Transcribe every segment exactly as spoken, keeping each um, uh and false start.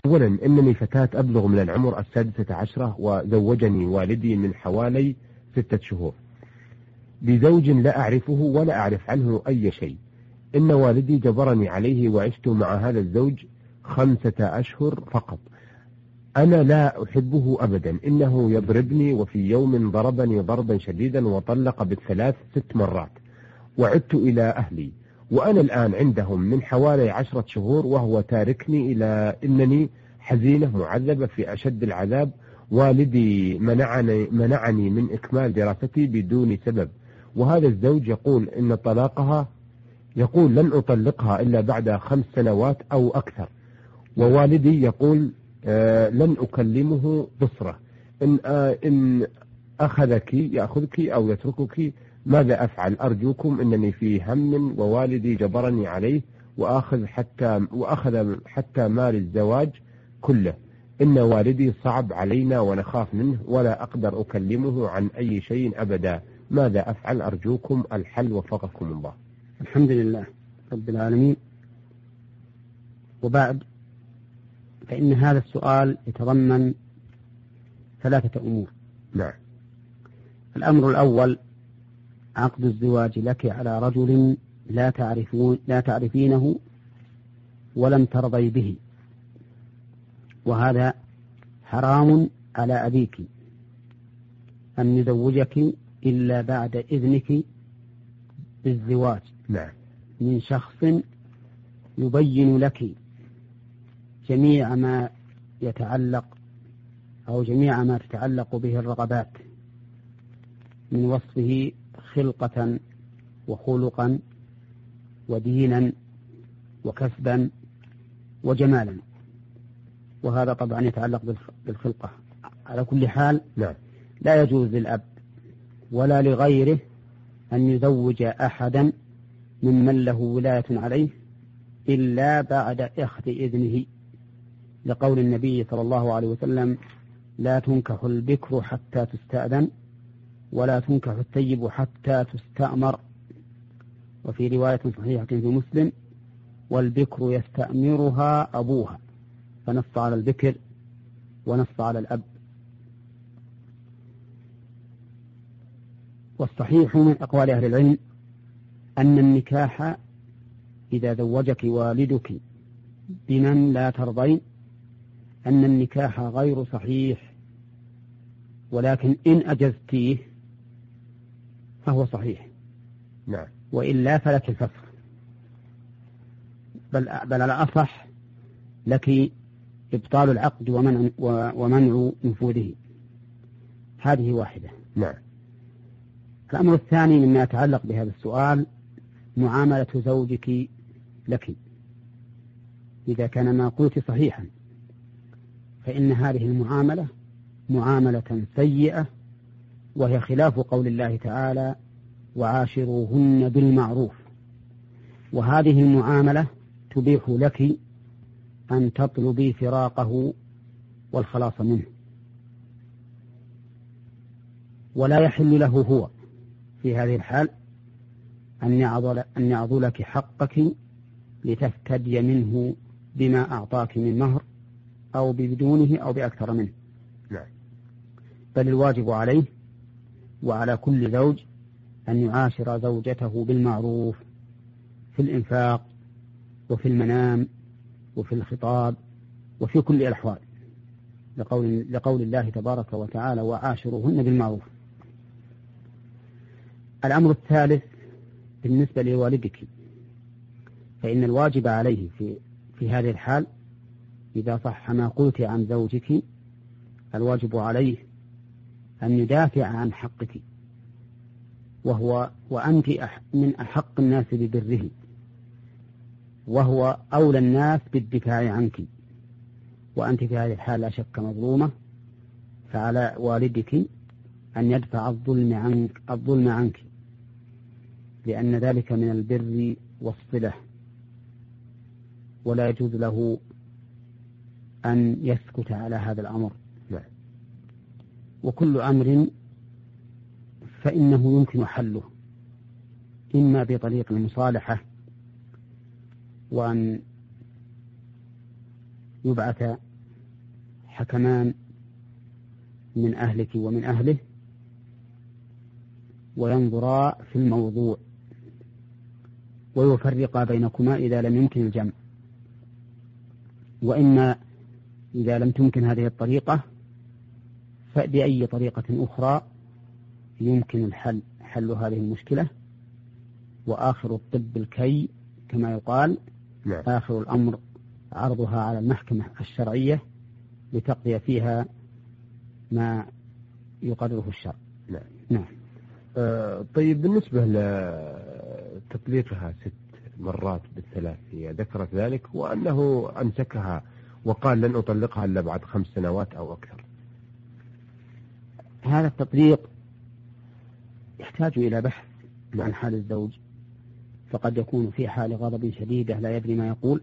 أولا إنني فتاة أبلغ من العمر السادسة عشرة، وزوجني والدي من حوالي ستة شهور بزوج لا أعرفه ولا أعرف عنه أي شيء. إن والدي جبرني عليه وعشت مع هذا الزوج خمسة أشهر فقط. أنا لا أحبه أبدا، إنه يضربني، وفي يوم ضربني ضربا شديدا وطلق بالثلاث ست مرات، وعدت إلى أهلي وأنا الآن عندهم من حوالي عشرة شهور، وهو تاركني إلى إنني حزينة معذبة في أشد العذاب. والدي منعني, منعني من إكمال دراستي بدون سبب، وهذا الزوج يقول إن طلاقها يقول لن أطلقها إلا بعد خمس سنوات أو أكثر، ووالدي يقول آه لن أكلمه بصرة، إن, آه إن أخذك يأخذك أو يتركك ماذا أفعل؟ أرجوكم، إنني في هم ووالدي جبرني عليه وأخذ حتى وأخذ حتى مال الزواج كله. إن والدي صعب علينا ونخاف منه ولا أقدر أكلمه عن أي شيء أبدا، ماذا أفعل؟ أرجوكم الحل وفقكم الله. الحمد لله رب العالمين. وبعد، فإن هذا السؤال يتضمن ثلاثة أمور. نعم. الأمر الأول: عقد الزواج لك على رجل لا تعرفون لا تعرفينه ولم ترضي به، وهذا حرام على أبيك أن يزوجك إلا بعد إذنك بالزواج. نعم. من شخص يبين لك جميع ما يتعلق أو جميع ما تتعلق به الرغبات من وصفه خلقة وخلقا ودينا وكسبا وجمالا، وهذا طبعا يتعلق بالخلقة. على كل حال لا, لا يجوز للأب ولا لغيره أن يزوج أحدا ممن له ولاية عليه إلا بعد أخذ إذنه، لقول النبي صلى الله عليه وسلم: لا تنكح البكر حتى تستأذن، ولا تنكح الثيب حتى تستأمر. وفي رواية صحيحة في مسلم: والبكر يستأمرها أبوها، فنص على البكر ونص على الأب. والصحيح من أقوال أهل العلم أن النكاح إذا زوجك والدك بمن لا ترضين أن النكاح غير صحيح، ولكن إن أجزتيه فهو صحيح. نعم. وإلا فلك الفسخ، بل, بل على أصح لك إبطال العقد ومنع, ومنع نفوذه. هذه واحدة. نعم. الأمر الثاني مما يتعلق بهذا السؤال: معاملة زوجك لك. إذا كان ما قلت صحيحا فإن هذه المعاملة معاملة سيئة، وهي خلاف قول الله تعالى: وعاشروهن بالمعروف. وهذه المعاملة تبيح لك أن تطلبي فراقه والخلاص منه، ولا يحل له هو في هذه الحال أن يعضل أن يعضلك حقك لتفتدي منه بما أعطاك من مهر أو بدونه أو بأكثر منه. نعم. بل الواجب عليه وعلى كل زوج أن يعاشر زوجته بالمعروف في الإنفاق وفي المنام وفي الخطاب وفي كل الأحوال، لقول, لقول الله تبارك وتعالى: وعاشروهن بالمعروف. الأمر الثالث بالنسبة لوالدك، فإن الواجب عليه في, في هذه الحال إذا صح ما قلت عن زوجك، الواجب عليه أن يدافع عن حقك، وهو وأنت من أحق الناس ببره، وهو أولى الناس بالدفاع عنك، وأنت في هذه الحال لا شك مظلومة، فعلى والدك أن يدفع الظلم عنك, الظلم عنك لأن ذلك من البر والصلة، ولا يجوز له أن يسكت على هذا الأمر. لا. وكل أمر فإنه يمكن حله إما بطريق المصالحة، وأن يبعث حكمان من أهلك ومن أهله وينظرا في الموضوع ويفرقا بينكما إذا لم يمكن الجمع، وإما إذا لم تمكن هذه الطريقة فبأي طريقة أخرى يمكن الحل حل هذه المشكلة. وآخر الطب الكي كما يقال، نعم. آخر الأمر عرضها على المحكمة الشرعية لتقضي فيها ما يقرره الشرع. نعم. نعم. آه طيب، بالنسبة لتطليقها ست مرات بالثلاث، هي ذكرت ذلك وأنه أمسكها وقال لن أطلقها إلا بعد خمس سنوات أو أكثر. هذا التطليق يحتاج إلى بحث نعم. عن حال الزوج، فقد يكون في حال غضب شديدة لا يدري ما يقول،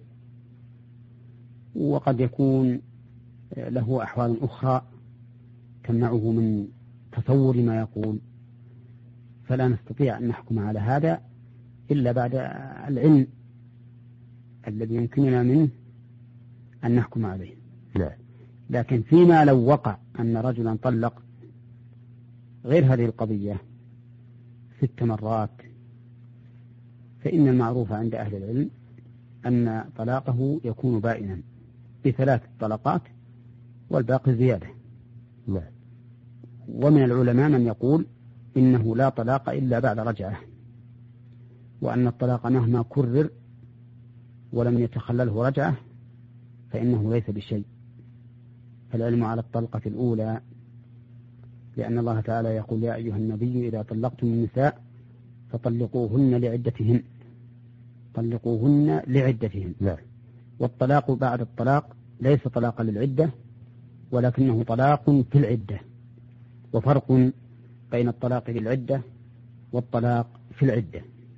وقد يكون له أحوال أخرى تمنعه من تصور ما يقول، فلا نستطيع أن نحكم على هذا إلا بعد العلم الذي يمكننا منه أن نحكم عليه. نعم. لكن فيما لو وقع أن رجلا طلق غير هذه القضية ست مرات، فإن المعروف عند أهل العلم أن طلاقه يكون بائنا بثلاث طلقات والباقي زيادة. نعم. ومن العلماء من يقول إنه لا طلاق إلا بعد رجعة، وأن الطلاق مهما كرر ولم يتخلله رجعة فإنه ليس بشيء، فالعلم على الطلقة الأولى، لأن الله تعالى يقول يا أيها النبي إذا طلقتم النساء فطلقوهن لعدتهن، طلقوهن لعدتهن. نعم. والطلاق بعد الطلاق ليس طلاقا للعدة ولكنه طلاق في العدة، وفرق بين الطلاق للعدة والطلاق في العدة.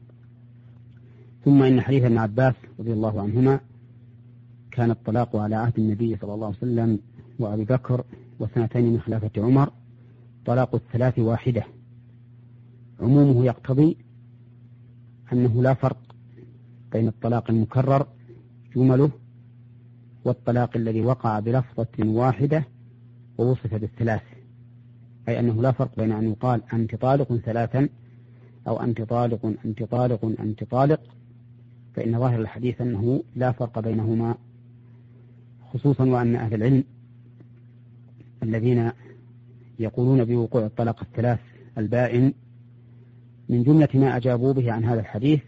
ثم إن حديث ابن عباس رضي الله عنهما كان الطلاق على عهد النبي صلى الله عليه وسلم وأبي بكر وسنتين من خلافة عمر طلاق الثلاث واحدة، عمومه يقتضي أنه لا فرق بين الطلاق المكرر جمله والطلاق الذي وقع بلفظة واحدة ووصف بالثلاث، أي أنه لا فرق بين أن يقال أنت طالق ثلاثا أو أنت طالق أنت طالق أنت طالق، فإن ظاهر الحديث أنه لا فرق بينهما، خصوصا وأن أهل العلم الذين يقولون بوقوع الطلاق الثلاث البائن من جملة ما أجابوا به عن هذا الحديث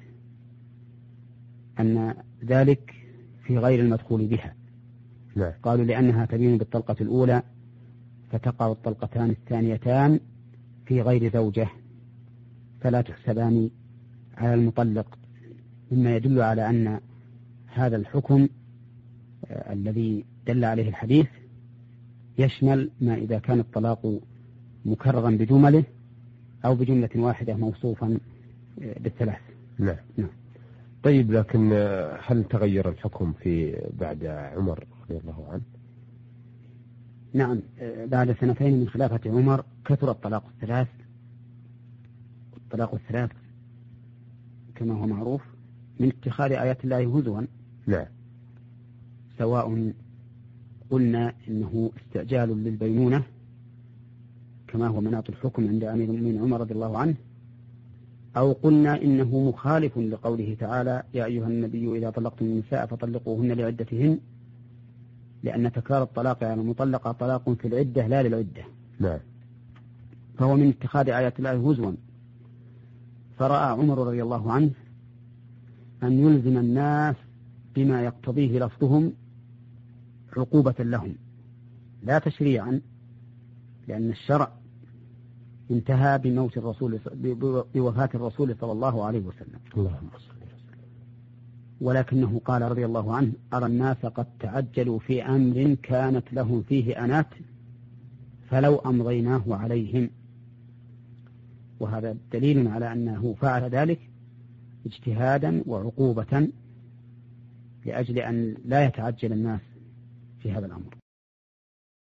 أن ذلك في غير المدخول بها. نعم. قالوا لأنها تبين بالطلقة الأولى فتقع الطلقتان الثانيتان في غير زوجة فلا تحسبان على المطلق، مما يدل على أن هذا الحكم آه الذي دل عليه الحديث يشمل ما إذا كان الطلاق مكررا بجمله أو بجملة واحدة موصوفا آه بالثلاث. نعم. نعم. طيب، لكن هل تغير الحكم في بعد عمر رضي الله عنه؟ نعم. آه بعد سنتين من خلافة عمر كثر الطلاق الثلاث. الطلاق الثلاث كما هو معروف من اتخاذ آيات الله هزوا. نعم. سواء قلنا إنه استعجال للبينونة كما هو مناط الحكم عند أمير المؤمنين عمر رضي الله عنه، أو قلنا إنه مخالف لقوله تعالى يا أيها النبي إذا طلقتم النساء فطلقوهن لعدتهن، لأن تكرار الطلاق على المطلقة طلاق في العدة لا للعدة. نعم. فهو من اتخاذ آيات الله هزوا، فرأى عمر رضي الله عنه أن يلزم الناس بما يقتضيه لفظهم عقوبة لهم لا تشريعا، لأن الشرع انتهى بموت الرسول بوفاة الرسول صلى الله عليه وسلم. اللهم صل وسلم. ولكنه قال رضي الله عنه أرى الناس قد تعجلوا في أمر كانت لهم فيه أنات فلو أمضيناه عليهم، وهذا دليل على أنه فعل ذلك اجتهادا وعقوبة لأجل أن لا يتعجل الناس في هذا الأمر.